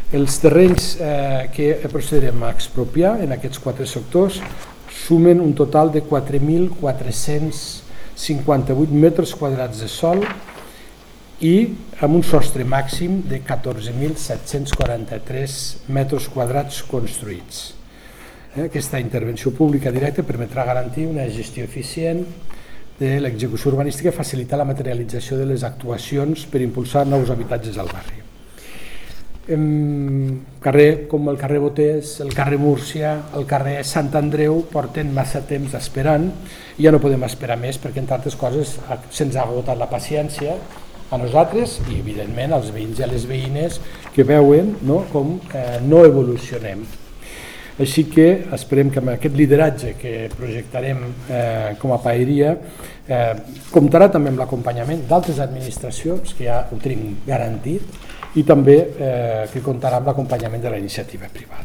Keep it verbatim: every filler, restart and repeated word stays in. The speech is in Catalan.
Els terrenys eh, que procederem a expropiar en aquests quatre sectors sumen un total de quatre mil quatre-cents cinquanta-vuit metres quadrats de sòl i amb un sostre màxim de catorze mil set-cents quaranta-tres metres quadrats construïts. Aquesta intervenció pública directa permetrà garantir una gestió eficient de l'execució urbanística i facilitar la materialització de les actuacions per impulsar nous habitatges al barri. Carrer com el carrer Botés, el carrer Múrcia, el carrer Sant Andreu porten massa temps esperant i ja no podem esperar més perquè, entre altres coses, se'ns ha agotat la paciència a nosaltres i, evidentment, als veïns i a les veïnes que veuen com no evolucionem. Així que esperem que amb aquest lideratge que projectarem com a paeria comptarà també amb l'acompanyament d'altres administracions, que ja ho tenim garantit, i també que comptarà amb l'acompanyament de la iniciativa privada.